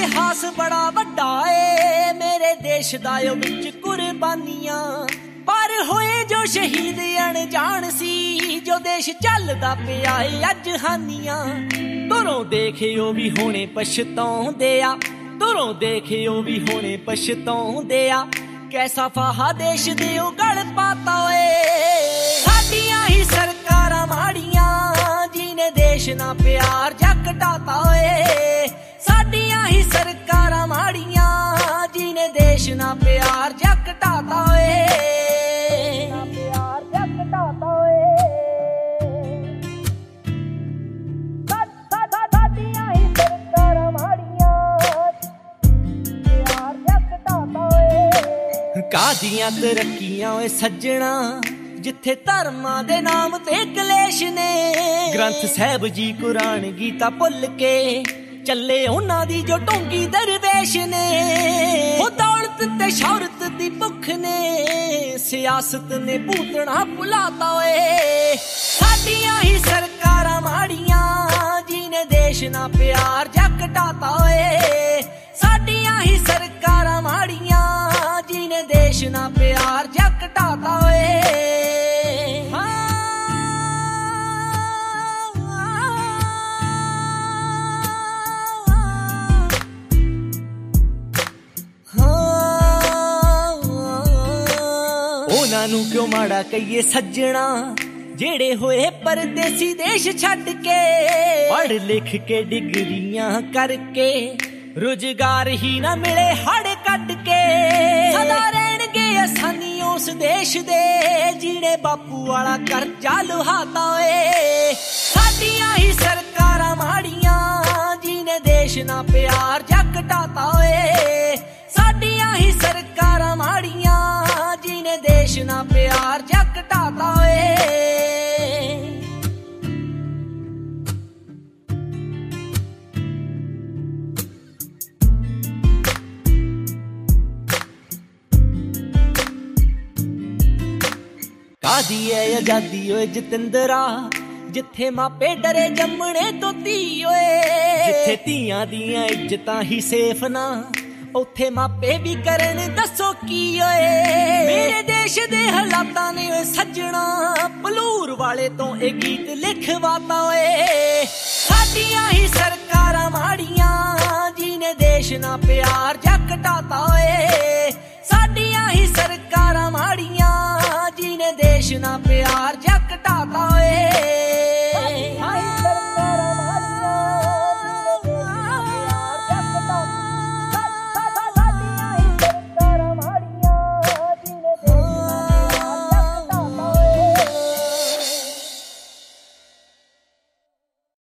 इतिहास बड़ा वड्डा ए मेरे देश दा विच कुर्बानियां पर होए जो शहीद अनजान सी जो देश चलदा पिया अज हानियां तुरों देखे ओ भी होने पछताउंदे आ तुरों देखे ओ भी होने पछताउंदे आ कैसा फाहा देश दे ओ गल पाता ओए साडियां ही सरकारां माड़ियां जिने देश ना प्यार जकटाता ओए साडियां ही सरकारां माड़ियां जिने देश ना प्यार जकटाता ओए कादियां तरक्कियां ओए सज्जणा जिथे धर्मां दे नाम ते कलेश ने ग्रंथ साहिब जी कुरान गीता भुल के चले उन्हां दी जो ढोंगी दरवेश ने ओ दौलत ते शौहरत दी भुख ने सियासत ने भूतना भुलाता ओए साडियां ही सरकारां माड़ियां जिने देश ना प्यार जकटाता ओए साडियां ही सरकारां माड़ियां जिने देश ना प्यार जकटाता ओए उन्हां नूं क्यों माड़ा कहिए सज्जणा जेड़े होए परदेसी देश छड्ड के पढ़ लिख के डिग्रियां करके रोजगार ही ना मिले हाड़े कट के सदा रहणगे असानी उस देश दे जिने बापू वाला करजा लुहाता ओए साडियां ही सरकारां माड़ियां जिने देश ना प्यार जकटाता ओए साडियां ही सरकारां माड़ियां जिने देश ना प्यार जकटाता ओए कादी है आजादी ओए जतिंदरा जिथे मापे डरे जम्मने तो धी ओए जिथे धीआं दियां इज्जतां ही सेफ ना उथे मापे भी करन दसो की ओए मेरे देश दे हालातां ने ओए सज्जणा भलूर वाले तो ए गीत लिखवाता ओए साडियां ही सरकारां माड़ियां जिने देश ना प्यार जकटाता ओए साडियां ही सरकारां माड़ियां जिने देश ना प्यार जकटाता ओए